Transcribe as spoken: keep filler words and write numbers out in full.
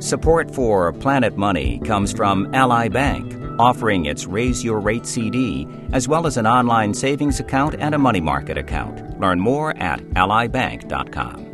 Support for Planet Money comes from Ally Bank, offering its Raise Your Rate C D, as well as an online savings account and a money market account. Learn more at ally bank dot com.